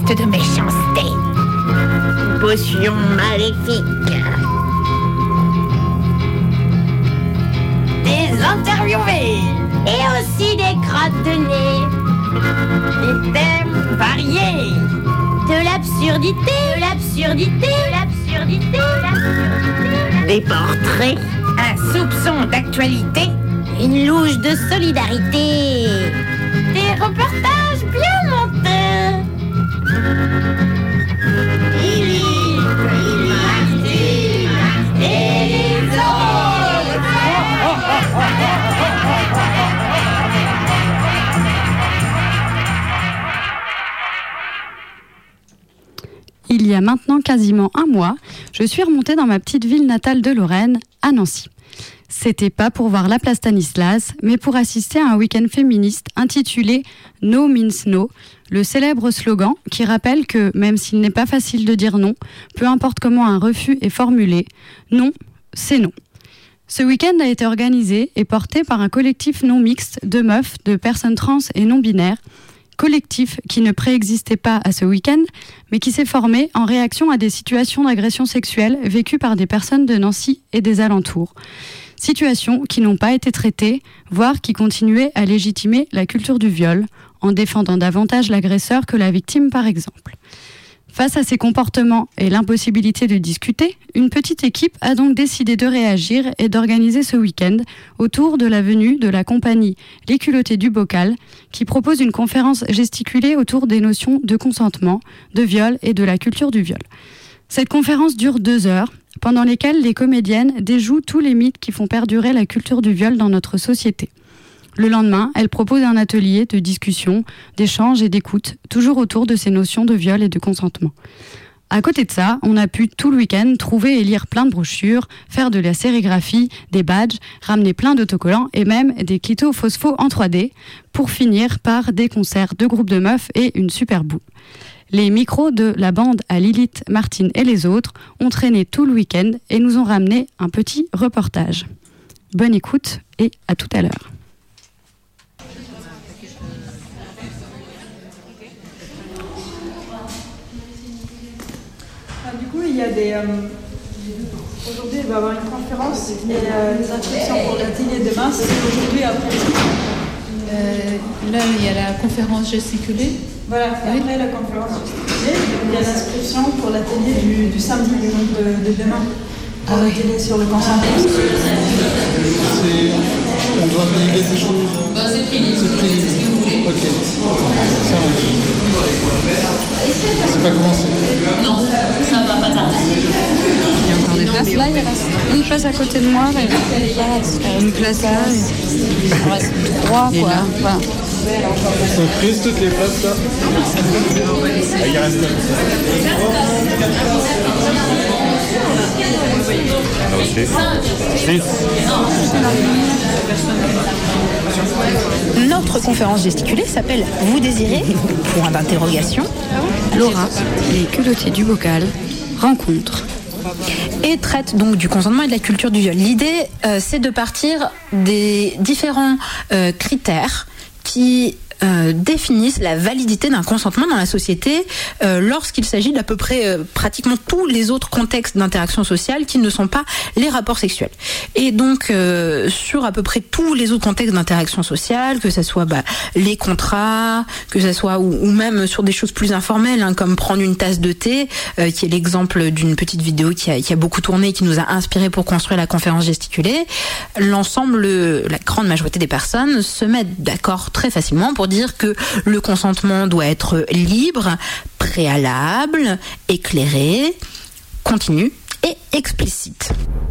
acte de méchanceté. Potion maléfique. Des interviewés. Et aussi des crottes de nez. Des thèmes variés. De l'absurdité. Des portraits. Un soupçon d'actualité. Une louche de solidarité. Des reportages bien montés. Philippe, Martine et les autres. Il y a maintenant quasiment un mois, je suis remontée dans ma petite ville natale de Lorraine, à Nancy. C'était pas pour voir la place Stanislas, mais pour assister à un week-end féministe intitulé « No means no », le célèbre slogan qui rappelle que, même s'il n'est pas facile de dire non, peu importe comment un refus est formulé, non, c'est non. Ce week-end a été organisé et porté par un collectif non mixte de meufs, de personnes trans et non-binaires, collectif qui ne préexistait pas à ce week-end, mais qui s'est formé en réaction à des situations d'agression sexuelle vécues par des personnes de Nancy et des alentours. Situations qui n'ont pas été traitées, voire qui continuaient à légitimer la culture du viol, en défendant davantage l'agresseur que la victime par exemple. Face à ces comportements et l'impossibilité de discuter, une petite équipe a donc décidé de réagir et d'organiser ce week-end autour de la venue de la compagnie Les Culottés du Bocal, qui propose une conférence gesticulée autour des notions de consentement, de viol et de la culture du viol. Cette conférence dure 2 heures, pendant lesquelles les comédiennes déjouent tous les mythes qui font perdurer la culture du viol dans notre société. Le lendemain, elle propose un atelier de discussion, d'échange et d'écoute, toujours autour de ces notions de viol et de consentement. À côté de ça, on a pu tout le week-end trouver et lire plein de brochures, faire de la sérigraphie, des badges, ramener plein d'autocollants et même des clitos phospho en 3D, pour finir par des concerts de groupes de meufs et une super boule. Les micros de la bande à Lilith, Martine et les autres ont traîné tout le week-end et nous ont ramené un petit reportage. Bonne écoute et à tout à l'heure. Du coup, il y a des... Aujourd'hui, il va y avoir une conférence et les inscriptions pour l'atelier de demain, c'est aujourd'hui après. Là, il y a la conférence gesticulée. Voilà, après la conférence gesticulée, il y a l'inscription pour l'atelier du samedi, donc de demain, pour l'atelier sur le consentement. On doit régler ces choses. C'est fini, c'est ce que vous voulez. Ok, ça marche. C'est pas commencé. Non, ça va pas tarder. Il y a encore des places. Là, il reste une place à côté de moi, une place là, il reste 3 quoi. Voilà. Ils sont prises toutes les places là. Il reste Notre conférence gesticulée s'appelle « Vous désirez ?» point d'interrogation. Laura, les culottés du Bocal, rencontre. Et traite donc du consentement et de la culture du viol. L'idée, c'est de partir des différents critères qui définissent la validité d'un consentement dans la société lorsqu'il s'agit d'à peu près pratiquement tous les autres contextes d'interaction sociale qui ne sont pas les rapports sexuels. Et donc sur à peu près tous les autres contextes d'interaction sociale, que ce soit les contrats, que ce soit ou même sur des choses plus informelles, hein, comme prendre une tasse de thé, qui est l'exemple d'une petite vidéo qui a beaucoup tourné, qui nous a inspiré pour construire la conférence gesticulée. L'ensemble, la grande majorité des personnes se mettent d'accord très facilement pour dire que le consentement doit être libre, préalable, éclairé, continu et explicite.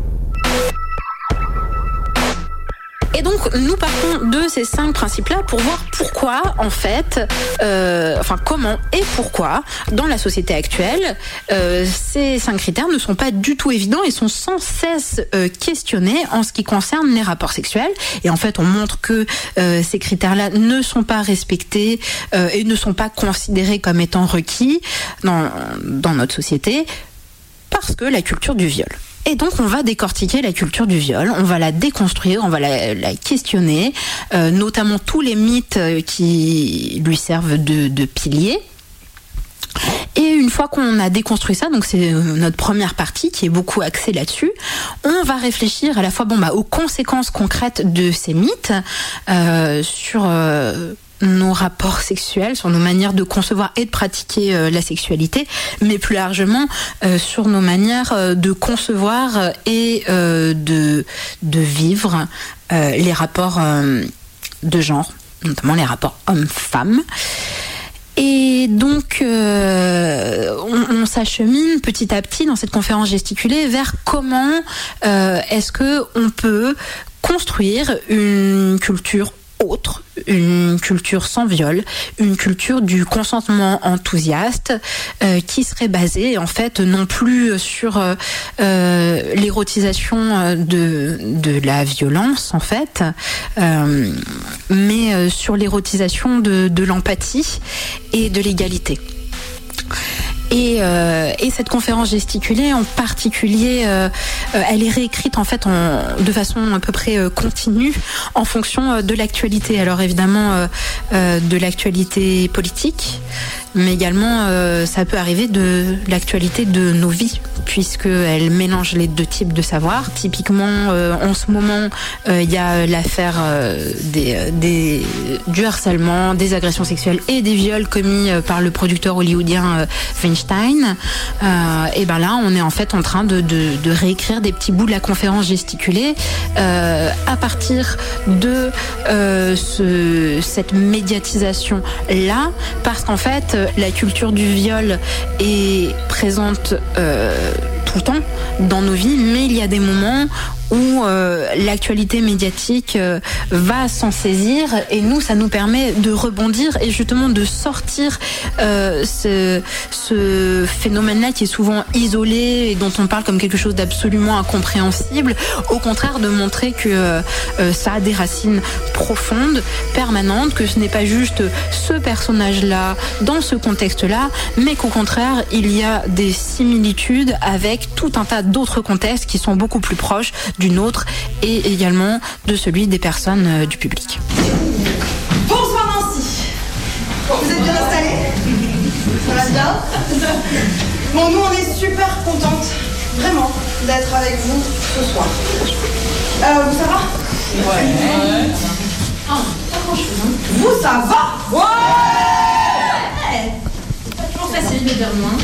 Et donc, nous partons de ces 5 principes-là pour voir pourquoi, en fait, comment et pourquoi, dans la société actuelle, ces 5 critères ne sont pas du tout évidents et sont sans cesse questionnés en ce qui concerne les rapports sexuels. Et en fait, on montre que ces critères-là ne sont pas respectés et ne sont pas considérés comme étant requis dans notre société parce que la culture du viol. Et donc, on va décortiquer la culture du viol, on va la déconstruire, on va la questionner, notamment tous les mythes qui lui servent de piliers. une fois qu'on a déconstruit ça, donc c'est notre première partie qui est beaucoup axée là-dessus, on va réfléchir à la fois aux conséquences concrètes de ces mythes sur nos rapports sexuels, sur nos manières de concevoir et de pratiquer la sexualité, mais plus largement sur nos manières de concevoir et de vivre les rapports de genre, notamment les rapports hommes-femmes. Et donc, on s'achemine petit à petit dans cette conférence gesticulée vers comment est-ce que on peut construire une culture autre, une culture sans viol, une culture du consentement enthousiaste qui serait basée en fait non plus sur l'érotisation de la violence en fait, mais sur l'érotisation de l'empathie et de l'égalité. Et cette conférence gesticulée en particulier, elle est réécrite en fait de façon à peu près continue en fonction de l'actualité. Alors évidemment de l'actualité politique, mais également ça peut arriver de l'actualité de nos vies, puisqu'elle mélange les deux types de savoir. Typiquement, en ce moment, il y a l'affaire du harcèlement, des agressions sexuelles et des viols commis par le producteur hollywoodien Weinstein. Et ben là, on est en fait en train de réécrire des petits bouts de la conférence gesticulée à partir de cette médiatisation-là, parce qu'en fait, la culture du viol est présente tout le temps dans nos vies, mais il y a des moments où l'actualité médiatique va s'en saisir, et nous, ça nous permet de rebondir et justement de sortir ce phénomène-là qui est souvent isolé et dont on parle comme quelque chose d'absolument incompréhensible. Au contraire, de montrer que ça a des racines profondes, permanentes, que ce n'est pas juste ce personnage-là dans ce contexte-là, mais qu'au contraire, il y a des similitudes avec tout un tas d'autres contextes qui sont beaucoup plus proches du nôtre et également de celui des personnes du public. Bonsoir Nancy. Vous êtes bien installés? Ça va bien? Bon, nous on est super contentes, vraiment, d'être avec vous ce soir. Vous, ça va? Ouais. Ah, pas grand chose, hein. Vous, ça va? Ouais. Pas toujours facile de dire non.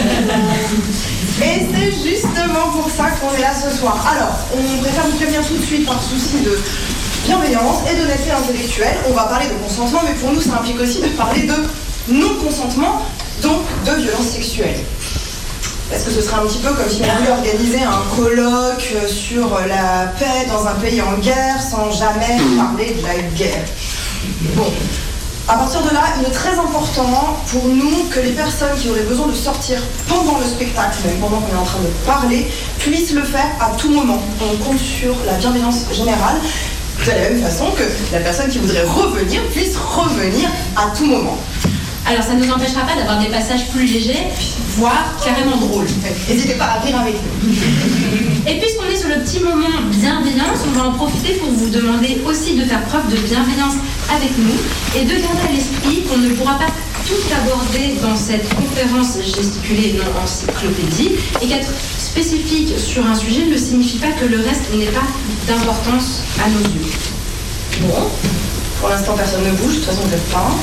Et c'est justement pour ça qu'on est là ce soir. Alors, on préfère vous prévenir tout de suite par souci de bienveillance et d'honnêteté intellectuelle. On va parler de consentement, mais pour nous, ça implique aussi de parler de non-consentement, donc de violence sexuelle. Parce que ce serait un petit peu comme si on voulait organiser un colloque sur la paix dans un pays en guerre sans jamais parler de la guerre. Bon. À partir de là, il est très important pour nous que les personnes qui auraient besoin de sortir pendant le spectacle, même pendant qu'on est en train de parler, puissent le faire à tout moment. On compte sur la bienveillance générale, de la même façon que la personne qui voudrait revenir puisse revenir à tout moment. Alors ça ne nous empêchera pas d'avoir des passages plus légers, voire carrément drôles. N'hésitez pas à rire avec nous. Et puisqu'on est sur le petit moment bienveillance, on va en profiter pour vous demander aussi de faire preuve de bienveillance avec nous et de garder à l'esprit qu'on ne pourra pas tout aborder dans cette conférence gesticulée non encyclopédie, et qu'être spécifique sur un sujet ne signifie pas que le reste n'est pas d'importance à nos yeux. Bon. Pour l'instant, personne ne bouge, de toute façon, vous n'êtes pas.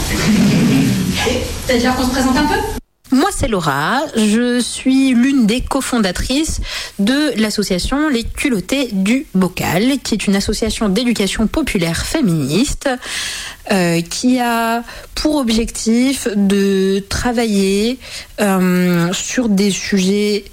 C'est-à-dire qu'on se présente un peu ? Moi, c'est Laura. Je suis l'une des cofondatrices de l'association Les Culottés du Bocal, qui est une association d'éducation populaire féministe qui a pour objectif de travailler sur des sujets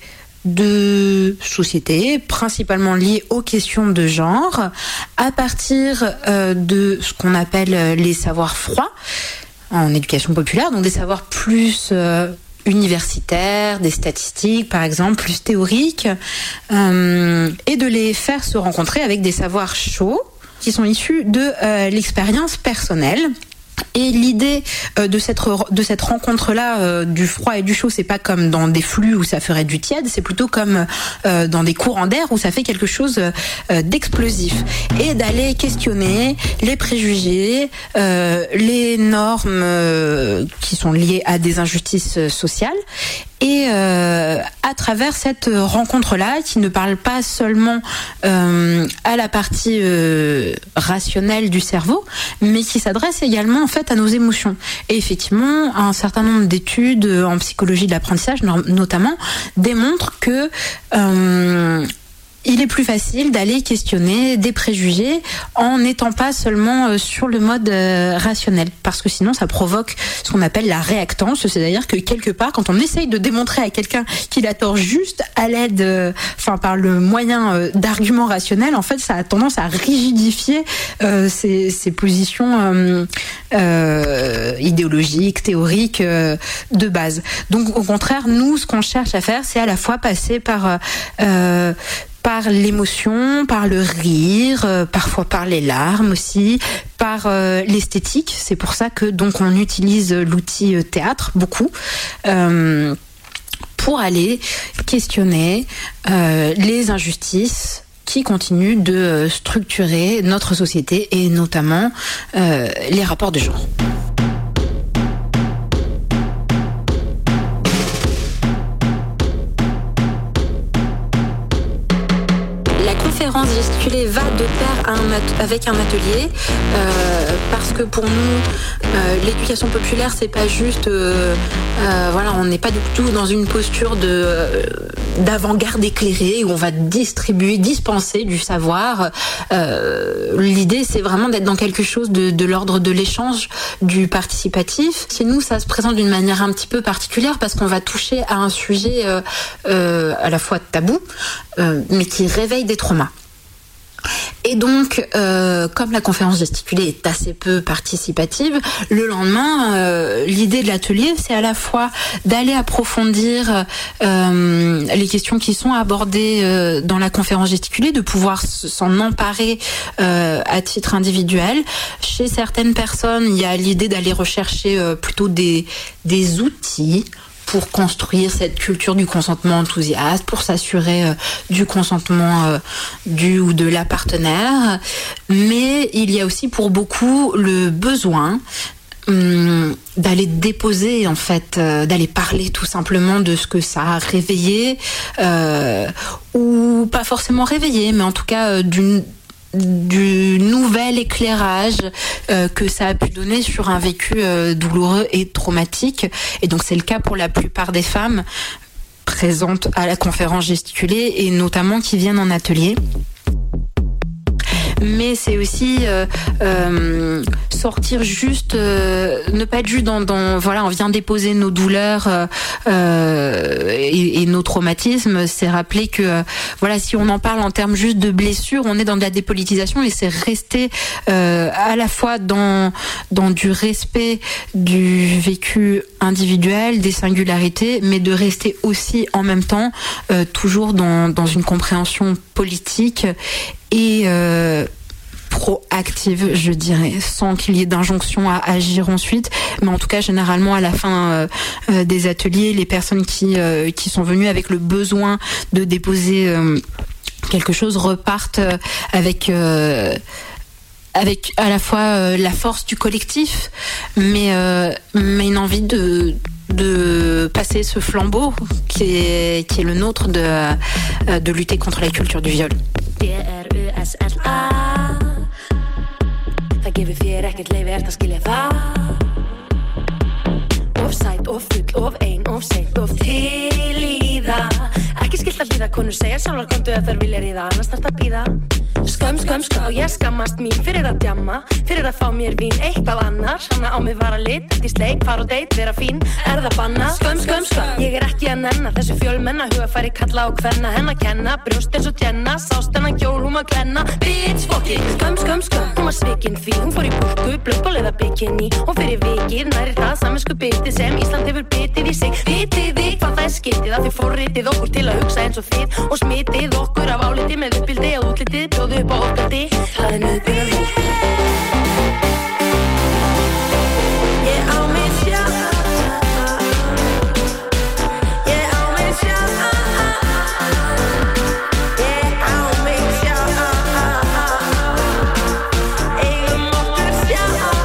de société, principalement liés aux questions de genre, à partir de ce qu'on appelle les savoirs froids en éducation populaire, donc des savoirs plus universitaires, des statistiques par exemple, plus théoriques, et de les faire se rencontrer avec des savoirs chauds qui sont issus de l'expérience personnelle. Et l'idée de cette rencontre-là, du froid et du chaud, c'est pas comme dans des flux où ça ferait du tiède, c'est plutôt comme dans des courants d'air où ça fait quelque chose d'explosif. Et d'aller questionner les préjugés, les normes qui sont liées à des injustices sociales, Et à travers cette rencontre-là, qui ne parle pas seulement à la partie rationnelle du cerveau, mais qui s'adresse également en fait à nos émotions. Et effectivement, un certain nombre d'études en psychologie de l'apprentissage, notamment, démontrent que il est plus facile d'aller questionner des préjugés en n'étant pas seulement sur le mode rationnel, parce que sinon ça provoque ce qu'on appelle la réactance, c'est-à-dire que quelque part, quand on essaye de démontrer à quelqu'un qu'il a tort juste à l'aide, par le moyen d'arguments rationnels, en fait ça a tendance à rigidifier ses positions idéologiques, théoriques de base. Donc au contraire, nous, ce qu'on cherche à faire, c'est à la fois passer par l'émotion, par le rire, parfois par les larmes aussi, par l'esthétique. C'est pour ça que donc on utilise l'outil théâtre beaucoup pour aller questionner les injustices qui continuent de structurer notre société et notamment les rapports de genre. La conférence gesticulée va de pair avec un atelier parce que pour nous l'éducation populaire c'est pas juste on n'est pas du tout dans une posture d'avant-garde éclairée où on va dispenser du savoir. L'idée c'est vraiment d'être dans quelque chose de l'ordre de l'échange, du participatif. Chez nous ça se présente d'une manière un petit peu particulière parce qu'on va toucher à un sujet à la fois tabou mais qui réveille des traumas. Et donc, comme la conférence gesticulée est assez peu participative, le lendemain, l'idée de l'atelier, c'est à la fois d'aller approfondir les questions qui sont abordées dans la conférence gesticulée, de pouvoir s'en emparer à titre individuel. Chez certaines personnes, il y a l'idée d'aller rechercher plutôt des outils pour construire cette culture du consentement enthousiaste, pour s'assurer du consentement du ou de la partenaire. Mais il y a aussi pour beaucoup le besoin d'aller déposer, en fait, d'aller parler tout simplement de ce que ça a réveillé, ou pas forcément réveillé, mais en tout cas du nouvel éclairage que ça a pu donner sur un vécu douloureux et traumatique. Et donc c'est le cas pour la plupart des femmes présentes à la conférence gesticulée et notamment qui viennent en atelier. Mais c'est aussi sortir juste, ne pas être juste dans on vient déposer nos douleurs et nos traumatismes. C'est rappeler que si on en parle en termes juste de blessures, on est dans de la dépolitisation et c'est rester à la fois dans du respect du vécu individuel, des singularités, mais de rester aussi en même temps toujours dans une compréhension politique et proactive, je dirais, sans qu'il y ait d'injonction à agir ensuite. Mais en tout cas, généralement, à la fin des ateliers, les personnes qui sont venues avec le besoin de déposer quelque chose repartent avec à la fois la force du collectif, mais une envie de passer ce flambeau qui est le nôtre de lutter contre la culture du viol. Það gefur þér ekkert leyfi, ert að skilja það. Of sæt, of full, of ein, of seint, of til í það. Ekki skylt að hlýða, konur segja sjálfar komdu ef þær vilja ríða, annars þarft að bíða. Skömm, og ég skammast mín fyrir að djamma, fyrir að fá mér vín, eitthvað annars. Hanna á mig var að lit, eftir sleik, fara og deit, vera fín, það banna? Skömm, ég ekki að nenna þessu fjölmenna, hugafæri kalla og kvenna, henn að kenna, brjóst eins og Jenna, sást hennan kjól, hún var klenna, bitch, fokki. Skömm, hún var svikin því, hún fór í búrku, blöppáleiða bikini, hún fyrir vikið, næri það samvinsku biti sem Ísland hefur bitið í sig. Vitið þið hvað það skiptið, að þið forritið okkur til að hugsa eins og þið og smitið okkur af áliti með uppbildi og útlitið, bjóðu upp á okkar það nauðbyrðar Ég á mig sjálf Ég á mig sjálf Ég á mig sjálf Eigum okkur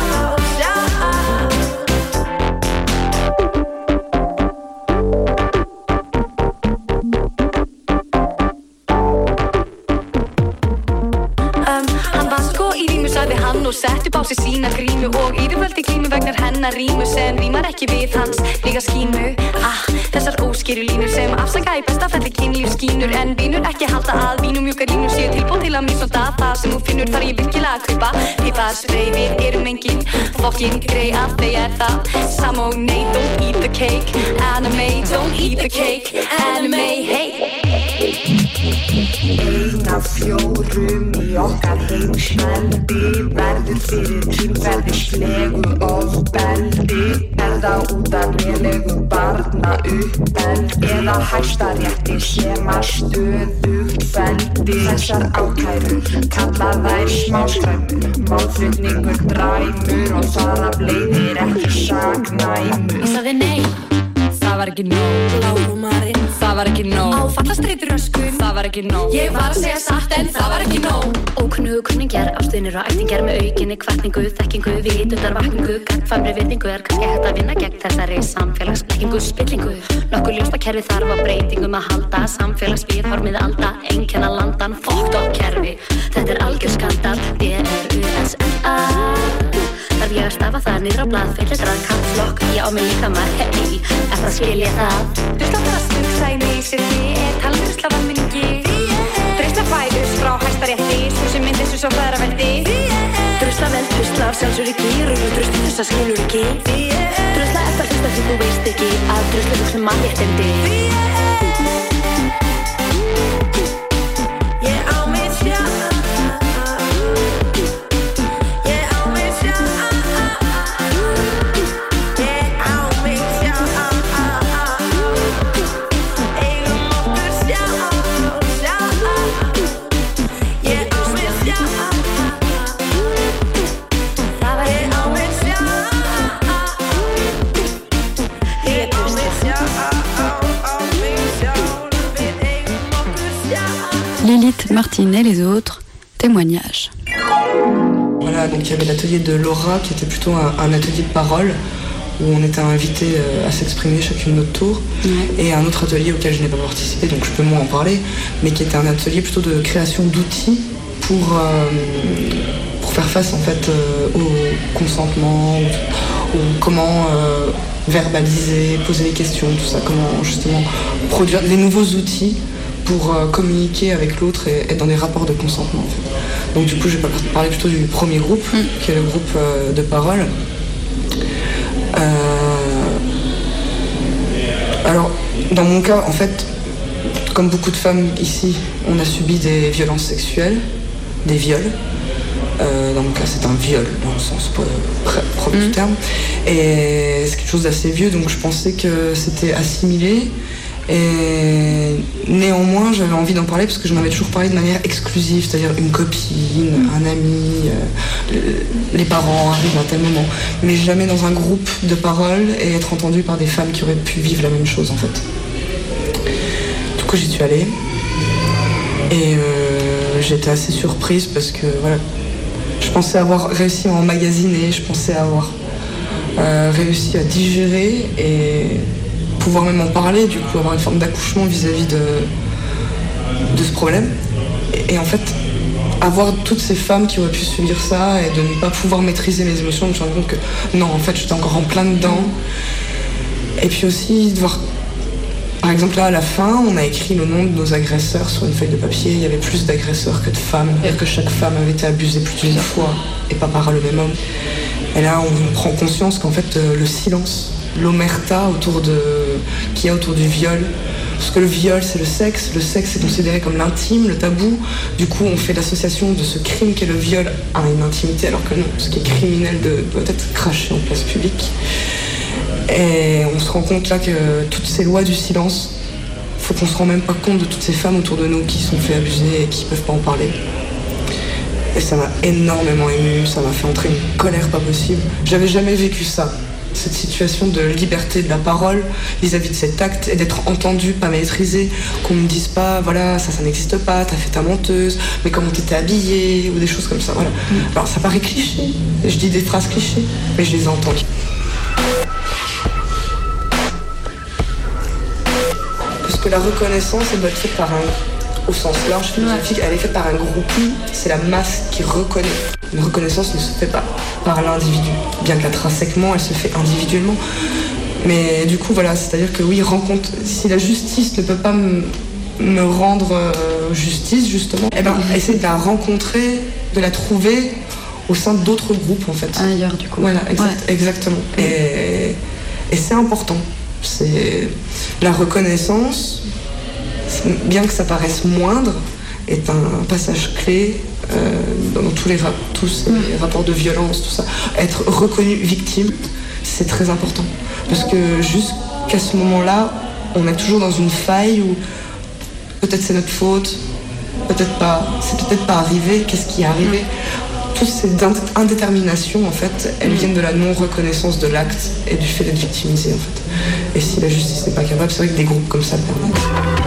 sjálf veldi klínu vegnar hennar rímu sem rímar ekki við hans líka skínu. Þessar óskýru línur sem afsaka í besta felli kynlífskínur en vínur ekki halda að vínumjúkar línur séu tilbúin til að misnota það sem þú finnur þar ég virkilega að kaupa. Piparsprey, við erum engin fokkin grey að þau það sama og nei, don't eat the cake. Anime, don't eat the cake. Anime, hey. Ein af fjórum í okkar heimsveldi verður fyrir kynferðislegu ofbeldi. Það út af lélegu barna uppeldi eða Hæstarétti sem að stöðugt feldi þessar ákærur kalla þær smáskræmur, málflutningur dræmur og það af leiðir ekki saknæmur. Ég sagði nei, það var ekki nóg. Lárumarinn, það var ekki nóg. Áfallastreitur öskun, það var ekki nóg. Ég var að segja satt en það var ekki nóg. Ókunnugu kunningjar, ástvinir og ættingjar með aukinni hvatningu, þekkingu, vitundarvakningu, gagnkvæmri virðingu kannski hægt að vinna gegn þessari samfélagsblekkingu, spillingu. Nokkuð ljóst að kerfi þarf á breytingum að halda, samfélagsviðhorfið alda, einkenna landan, fokkt og kerfi. Þetta algjör skandal, DRUSNA. Þarf ég að stafa það niður á blað, fyllletrað kappflokk, ég á mig líka maður, hei, eftir að skilja það. Drusla bara smugsa í mig sem ég talvurusla vanminningi. Drusla fæðus frá Hæstarétti, svo sem myndis svo feðraveldi. Drusla vel, druslar sjálfsögur ekki, rauður drusla þess að skilur ekki. Drusla eftir hlusta því þú veist ekki, að drusla þú sem mannréttindi. Ég á mig sjálf. Lilith, Martine et les autres, témoignages. Voilà, donc il y avait l'atelier de Laura qui était plutôt un atelier de parole où on était invité à s'exprimer chacune notre tour, et un autre atelier auquel je n'ai pas participé, donc je peux moins en parler, mais qui était un atelier plutôt de création d'outils pour faire face en fait au consentement, ou comment verbaliser, poser des questions, tout ça, comment justement produire des nouveaux outils pour communiquer avec l'autre et être dans des rapports de consentement en fait. Donc du coup je vais parler plutôt du premier groupe, qui est le groupe de parole. Alors dans mon cas en fait, comme beaucoup de femmes ici, on a subi des violences sexuelles, des viols. Dans mon cas c'est un viol dans le sens propre du terme, et c'est quelque chose d'assez vieux, donc je pensais que c'était assimilé. Et néanmoins j'avais envie d'en parler parce que j'en avais toujours parlé de manière exclusive, c'est-à-dire une copine, un ami, les parents arrivent à tel moment, mais jamais dans un groupe de parole et être entendue par des femmes qui auraient pu vivre la même chose en fait. Du coup j'y suis allée et j'étais assez surprise parce que voilà, je pensais avoir réussi à emmagasiner, je pensais avoir réussi à digérer et pouvoir même en parler, du coup avoir une forme d'accouchement vis-à-vis de ce problème. Et en fait, avoir toutes ces femmes qui auraient pu subir ça et de ne pas pouvoir maîtriser mes émotions, je me suis rendu compte que non, en fait, j'étais encore en plein dedans. Et puis aussi, de voir, par exemple là à la fin, on a écrit le nom de nos agresseurs sur une feuille de papier, il y avait plus d'agresseurs que de femmes, c'est-à-dire que chaque femme avait été abusée plus d'une fois et pas par le même homme. Et là, on prend conscience qu'en fait, le silence, l'omerta qu'il y a autour du viol, parce que le viol c'est le sexe est considéré comme l'intime, le tabou, du coup on fait l'association de ce crime qu'est le viol à une intimité, alors que non, ce qui est criminel doit être craché en place publique. Et on se rend compte là que toutes ces lois du silence, faut qu'on se rende même pas compte de toutes ces femmes autour de nous qui sont fait abuser et qui peuvent pas en parler. Et ça m'a énormément émue, ça m'a fait entrer une colère pas possible. J'avais jamais vécu ça, cette situation de liberté de la parole vis-à-vis de cet acte et d'être entendue, pas maîtrisée, qu'on me dise pas, voilà, ça n'existe pas, t'as fait ta menteuse, mais comment t'étais habillée, ou des choses comme ça, voilà. Alors ça paraît cliché, je dis des phrases clichés, mais je les entends. Parce que la reconnaissance, elle doit être faite par au sens large, philosophique, elle est faite par un groupe. C'est la masse qui reconnaît. Une reconnaissance ne se fait pas par l'individu, bien qu'intrinsèquement, elle se fait individuellement. Mais du coup, voilà, c'est-à-dire que oui, si la justice ne peut pas me rendre justice, justement, essayer de la rencontrer, de la trouver au sein d'autres groupes, en fait. Ailleurs, du coup. Voilà, exactement. Et c'est important. C'est la reconnaissance, bien que ça paraisse moindre, est un passage clé dans tous les rapports de violence, tout ça. Être reconnu victime, c'est très important. Parce que jusqu'à ce moment-là, on est toujours dans une faille où peut-être c'est notre faute, peut-être pas, c'est peut-être pas arrivé, qu'est-ce qui est arrivé ? Toutes ces indéterminations, en fait, elles viennent de la non-reconnaissance de l'acte et du fait d'être victimisé, en fait. Et si la justice n'est pas capable, c'est vrai que des groupes comme ça le permettent.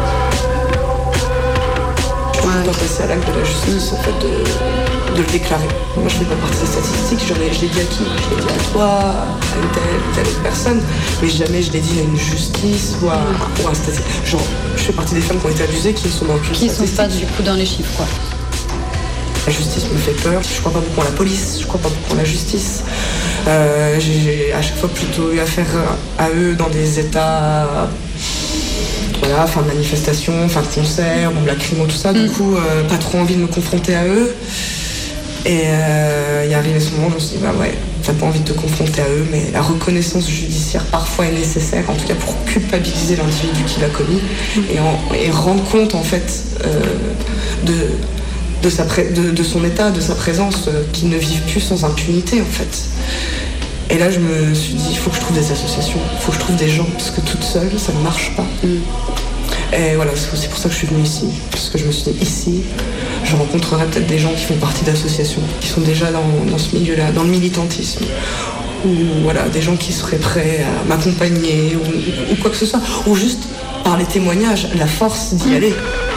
Je dois pas passer à l'acte de la justice, en fait, de le déclarer. Moi, je ne fais pas partie des statistiques, je l'ai dit à qui ? Je l'ai dit à toi, à une telle autre personne, mais jamais je l'ai dit à une justice ou à un statistique. Genre, je fais partie des femmes qui ont été abusées, qui ne sont dans aucune statistique. Qui ne sont pas, du coup, dans les chiffres, quoi. La justice me fait peur, je crois pas beaucoup en la police, je crois pas beaucoup en la justice. J'ai à chaque fois plutôt eu affaire à eux dans des états, voilà, fin de manifestation, fin de concert, bon, lacrymo, tout ça, du coup, pas trop envie de me confronter à eux. Et il est arrivé ce moment où je me suis dit, bah ouais, t'as pas envie de te confronter à eux, mais la reconnaissance judiciaire parfois est nécessaire, en tout cas pour culpabiliser l'individu qui l'a commis et rendre compte, en fait, de son état, de sa présence, qu'ils ne vivent plus sans impunité, en fait. Et là, je me suis dit, il faut que je trouve des associations, il faut que je trouve des gens, parce que toute seule, ça ne marche pas. Et voilà, c'est aussi pour ça que je suis venue ici, parce que je me suis dit, ici, je rencontrerai peut-être des gens qui font partie d'associations, qui sont déjà dans ce milieu-là, dans le militantisme, ou voilà, des gens qui seraient prêts à m'accompagner, ou quoi que ce soit, ou juste par les témoignages, la force d'y aller.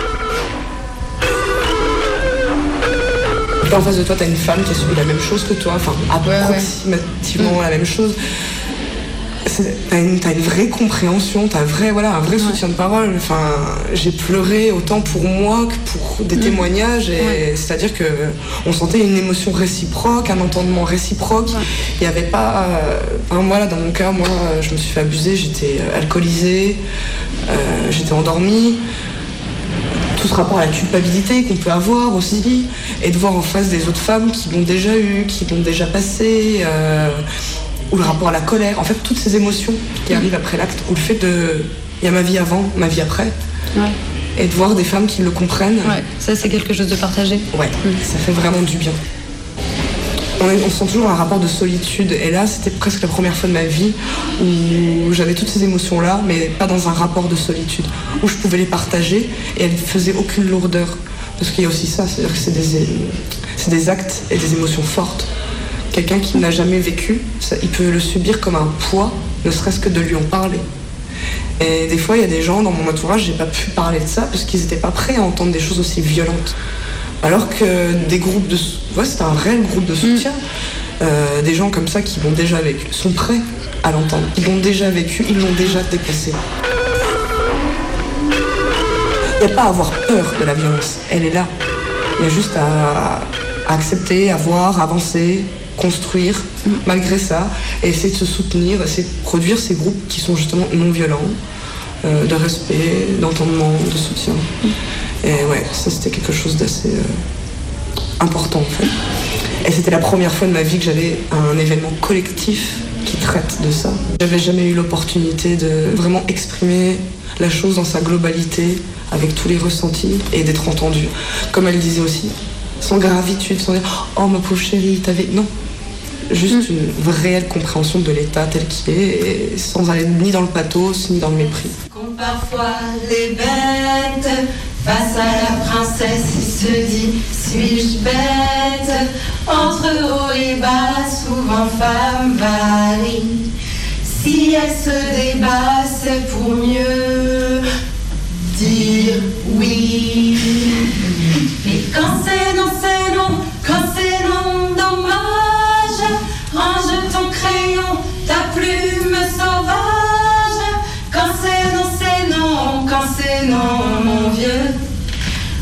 En face de toi, t'as une femme qui a subi la même chose que toi, enfin approximativement la même chose. T'as une vraie compréhension, t'as un vrai soutien de parole. Enfin, j'ai pleuré autant pour moi que pour des témoignages, et c'est-à-dire que on sentait une émotion réciproque, un entendement réciproque. Il n'y avait pas, moi là, dans mon cas, je me suis fait abuser, j'étais alcoolisée, j'étais endormie. Tout ce rapport à la culpabilité qu'on peut avoir aussi, et de voir en face des autres femmes qui l'ont déjà eu, qui l'ont déjà passé, ou le rapport à la colère, en fait toutes ces émotions qui arrivent après l'acte, ou le fait il y a ma vie avant, ma vie après, et de voir des femmes qui le comprennent. Ouais, ça c'est quelque chose de partagé. Ouais, ça fait vraiment du bien. On sent toujours un rapport de solitude, et là c'était presque la première fois de ma vie où j'avais toutes ces émotions-là, mais pas dans un rapport de solitude, où je pouvais les partager et elles ne faisaient aucune lourdeur. Parce qu'il y a aussi ça, c'est-à-dire que c'est des actes et des émotions fortes. Quelqu'un qui n'a jamais vécu, il peut le subir comme un poids, ne serait-ce que de lui en parler. Et des fois il y a des gens dans mon entourage, j'ai pas pu parler de ça parce qu'ils n'étaient pas prêts à entendre des choses aussi violentes. Alors que des groupes c'est un réel groupe de soutien. Des gens comme ça qui l'ont déjà vécu, sont prêts à l'entendre. Ils l'ont déjà vécu, ils l'ont déjà dépassé. Il n'y a pas à avoir peur de la violence, elle est là. Il y a juste à accepter, à voir, avancer, construire, malgré ça, et essayer de se soutenir, essayer de produire ces groupes qui sont justement non violents, de respect, d'entendement, de soutien. Et ouais, ça c'était quelque chose d'assez important en fait. Et c'était la première fois de ma vie que j'avais un événement collectif qui traite de ça. J'avais jamais eu l'opportunité de vraiment exprimer la chose dans sa globalité, avec tous les ressentis, et d'être entendue. Comme elle disait aussi, sans gravitude, sans dire « Oh ma pauvre chérie, t'avais... » Non, juste une réelle compréhension de l'état tel qu'il est, et sans aller ni dans le pathos, ni dans le mépris. Parfois les bêtes, face à la princesse, il se dit, suis-je bête? Entre haut et bas, souvent femme varie. Si elle se débat, c'est pour mieux dire oui. Et quand c'est non, c'est non, quand c'est non, dommage. Range ton crayon, ta plume sauvage. Quand c'est non, c'est non, quand c'est non, mon vieux.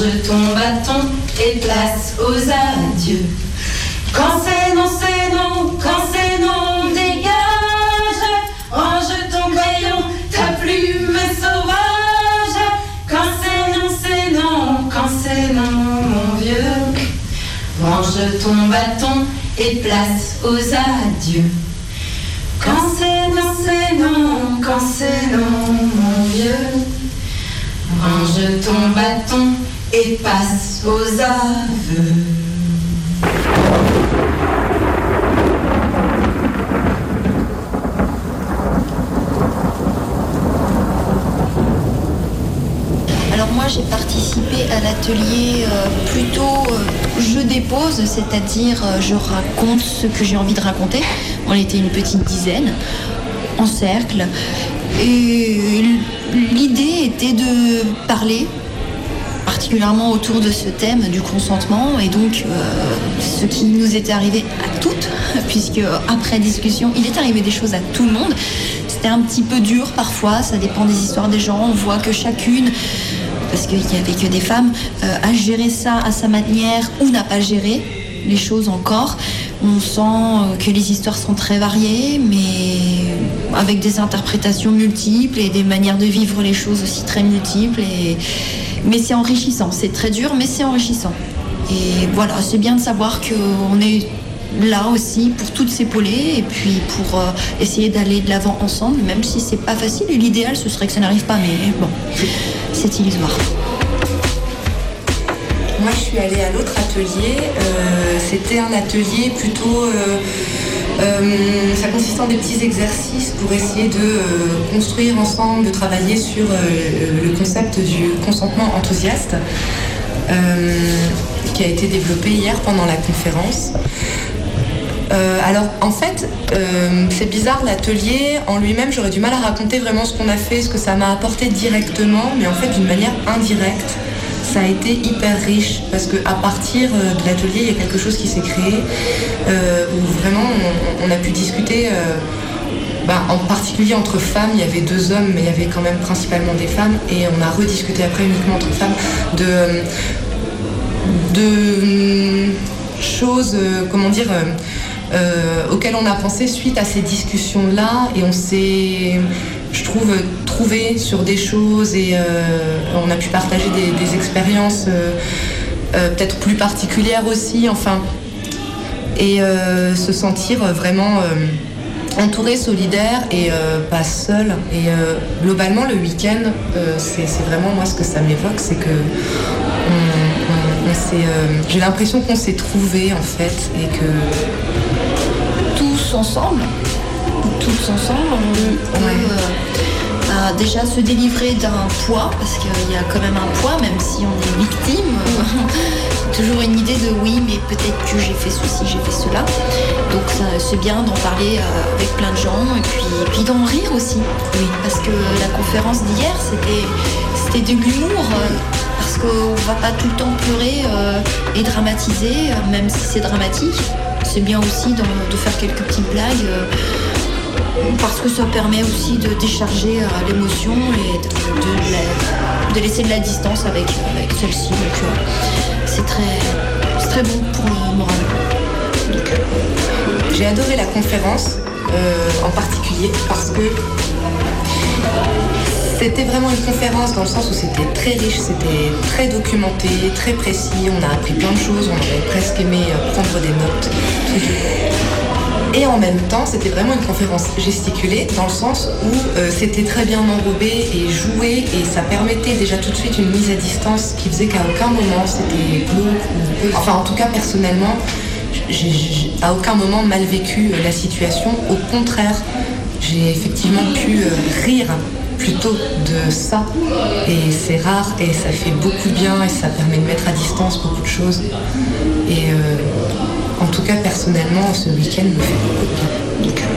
Range ton bâton et place aux adieux. Quand c'est non, quand c'est non, dégage. Range ton crayon, ta plume sauvage. Quand c'est non, quand c'est non, mon vieux. Range ton bâton et place aux adieux. Quand c'est non, quand c'est non, mon vieux. Range ton bâton et passe aux aveux. Alors moi j'ai participé à l'atelier plutôt je dépose, c'est-à-dire je raconte ce que j'ai envie de raconter. On était une petite dizaine en cercle et l'idée était de parler particulièrement autour de ce thème du consentement et donc ce qui nous était arrivé à toutes, puisque après discussion il est arrivé des choses à tout le monde. C'était un petit peu dur parfois, ça dépend des histoires des gens, on voit que chacune, parce qu'il n'y avait que des femmes, a géré ça à sa manière ou n'a pas géré les choses encore. On sent que les histoires sont très variées, mais avec des interprétations multiples et des manières de vivre les choses aussi très multiples. Mais c'est enrichissant, c'est très dur, mais c'est enrichissant. Et voilà, c'est bien de savoir qu'on est là aussi pour toutes s'épauler et puis pour essayer d'aller de l'avant ensemble, même si c'est pas facile. Et l'idéal, ce serait que ça n'arrive pas, mais bon, c'est illusoire. Moi, je suis allée à l'autre atelier. C'était un atelier plutôt... ça consiste en des petits exercices pour essayer de construire ensemble, de travailler sur le concept du consentement enthousiaste qui a été développé hier pendant la conférence. Alors en fait, c'est bizarre, l'atelier en lui-même, j'aurais du mal à raconter vraiment ce qu'on a fait, ce que ça m'a apporté directement, mais en fait d'une manière indirecte. Ça a été hyper riche parce qu'à partir de l'atelier, il y a quelque chose qui s'est créé où vraiment on a pu discuter, en particulier entre femmes. Il y avait 2 hommes, mais il y avait quand même principalement des femmes et on a rediscuté après uniquement entre femmes de choses, auxquelles on a pensé suite à ces discussions-là et on s'est, je trouve, trouvé sur des choses et on a pu partager des expériences peut-être plus particulières aussi, enfin, et se sentir vraiment entouré, solidaire et pas seul. Et globalement, le week-end, c'est vraiment moi ce que ça m'évoque, c'est que j'ai l'impression qu'on s'est trouvés en fait et que tous ensemble, on peut déjà se délivrer d'un poids, parce qu'il y a quand même un poids, même si on est victime. Toujours une idée de oui, mais peut-être que j'ai fait ceci, j'ai fait cela. Donc c'est bien d'en parler avec plein de gens et puis d'en rire aussi. Oui, parce que la conférence d'hier, c'était de l'humour. Parce qu'on ne va pas tout le temps pleurer et dramatiser, même si c'est dramatique. C'est bien aussi de faire quelques petites blagues parce que ça permet aussi de décharger l'émotion et de laisser de la distance avec celle-ci. Donc c'est très bon pour le moral. Donc, j'ai adoré la conférence en particulier parce que c'était vraiment une conférence dans le sens où c'était très riche, c'était très documenté, très précis, on a appris plein de choses, on aurait presque aimé prendre des notes. Et en même temps, c'était vraiment une conférence gesticulée dans le sens où c'était très bien enrobé et joué et ça permettait déjà tout de suite une mise à distance qui faisait qu'à aucun moment c'était glauque. Enfin, en tout cas, personnellement, j'ai à aucun moment mal vécu la situation. Au contraire, j'ai effectivement pu rire plutôt de ça et c'est rare et ça fait beaucoup de bien et ça permet de mettre à distance beaucoup de choses et en tout cas personnellement ce week-end me fait beaucoup de bien. Donc,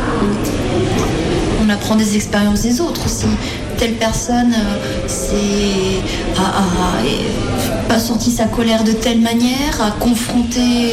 on apprend des expériences des autres aussi. Telle personne a pas sorti sa colère de telle manière, a confronté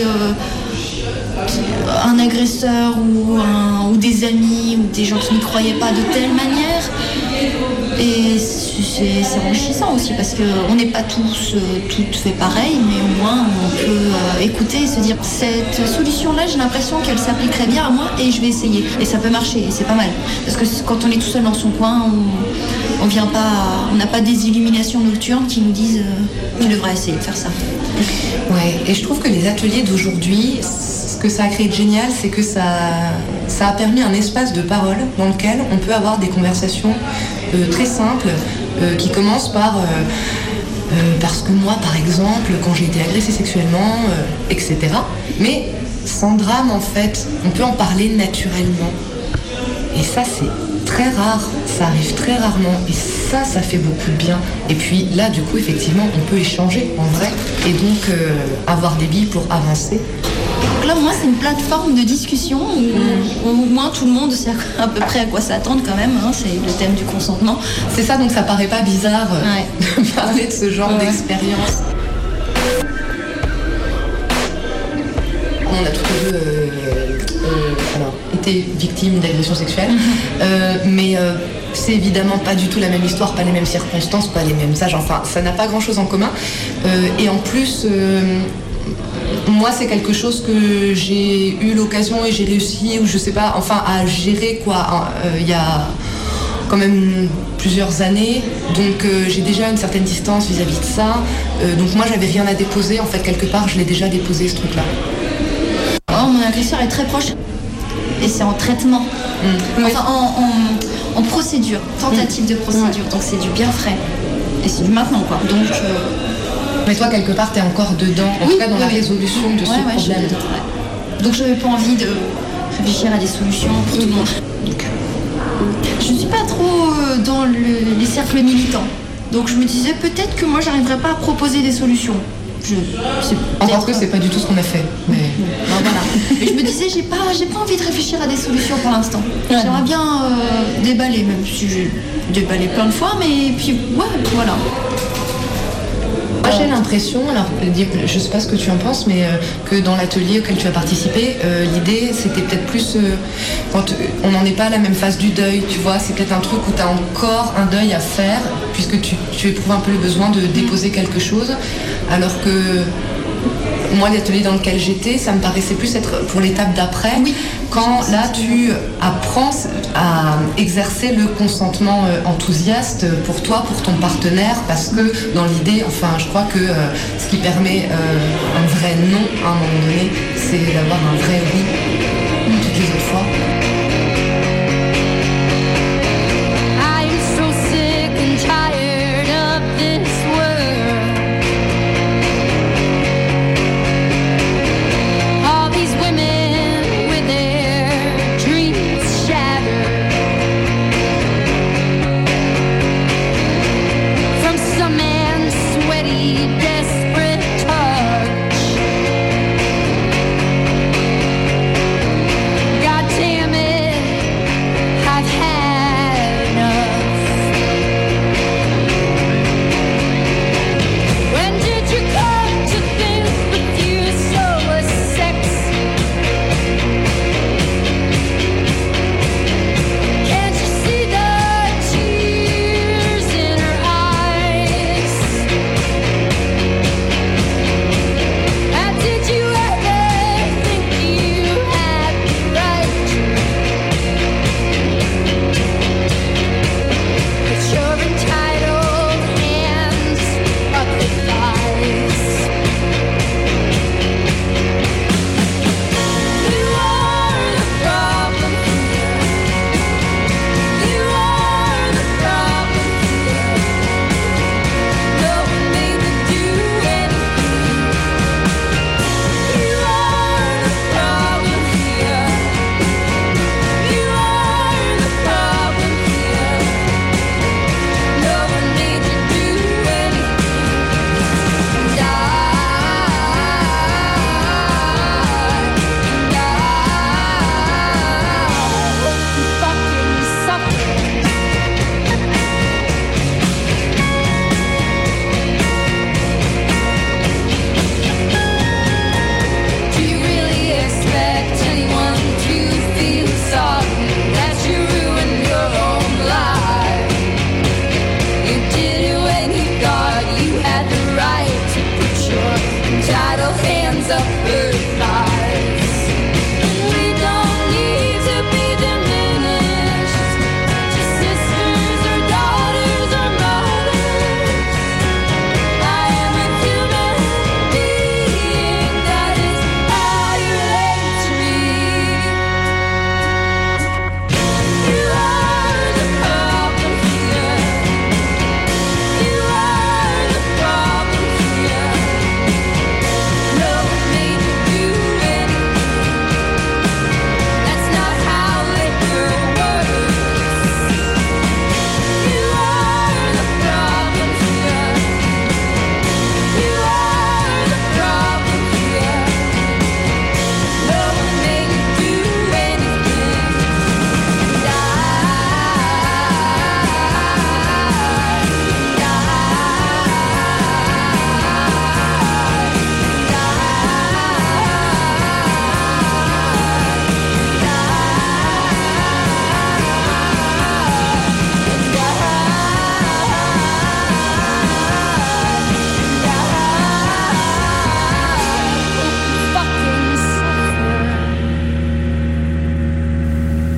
un agresseur ou des amis ou des gens qui n'y croyaient pas de telle manière. Et c'est enrichissant aussi parce qu'on n'est pas tous toutes fait pareil, mais au moins on peut écouter et se dire cette solution-là, j'ai l'impression qu'elle s'appliquerait bien à moi et je vais essayer. Et ça peut marcher, et c'est pas mal. Parce que quand on est tout seul dans son coin, on n'a pas des illuminations nocturnes qui nous disent tu devrais essayer de faire ça. Ouais, et je trouve que les ateliers d'aujourd'hui, ce que ça a créé de génial, c'est que ça a permis un espace de parole dans lequel on peut avoir des conversations très simples qui commencent par parce que moi, par exemple, quand j'ai été agressée sexuellement, etc. Mais sans drame, en fait, on peut en parler naturellement. Et ça, c'est très rare, ça arrive très rarement. Et ça fait beaucoup de bien. Et puis là, du coup, effectivement, on peut échanger en vrai. Et donc, avoir des billes pour avancer. Donc là, moi, c'est une plateforme de discussion où au moins tout le monde sait à peu près à quoi s'attendre quand même. Hein, c'est le thème du consentement. C'est ça, donc ça paraît pas bizarre de parler de ce genre d'expérience. On a tous les deux été victimes d'agressions sexuelles, mais c'est évidemment pas du tout la même histoire, pas les mêmes circonstances, pas les mêmes âges, enfin ça n'a pas grand chose en commun. Et en plus, moi c'est quelque chose que j'ai eu l'occasion et j'ai réussi, ou je sais pas, enfin à gérer quoi, il y a quand même plusieurs années, donc j'ai déjà une certaine distance vis-à-vis de ça, donc moi j'avais rien à déposer, en fait quelque part je l'ai déjà déposé ce truc-là. Oh, mon agresseur est très proche et c'est en traitement, enfin en procédure, tentative de procédure, donc c'est du bien frais et c'est du maintenant quoi. Donc mais toi quelque part t'es encore dedans, en tout cas dans la résolution de ce problème. Donc je n'avais pas envie de réfléchir à des solutions pour tout le monde. Je ne suis pas trop dans les cercles militants, donc je me disais peut-être que moi j'arriverais pas à proposer des solutions. Encore que c'est pas du tout ce qu'on a fait. Mais... voilà. Mais je me disais, j'ai pas envie de réfléchir à des solutions pour l'instant. J'aimerais bien déballer, même si j'ai déballé plein de fois, mais puis voilà. Moi j'ai l'impression, alors je sais pas ce que tu en penses, mais que dans l'atelier auquel tu as participé, l'idée c'était peut-être plus quand on n'en est pas à la même phase du deuil, tu vois, c'est peut-être un truc où tu as encore un deuil à faire, puisque tu éprouves un peu le besoin de déposer quelque chose, alors que moi l'atelier dans lequel j'étais, ça me paraissait plus être pour l'étape d'après, quand là tu apprends à exercer le consentement enthousiaste pour toi, pour ton partenaire, parce que dans l'idée, enfin je crois que ce qui permet un vrai non à un moment donné, c'est d'avoir un vrai oui toutes les autres fois.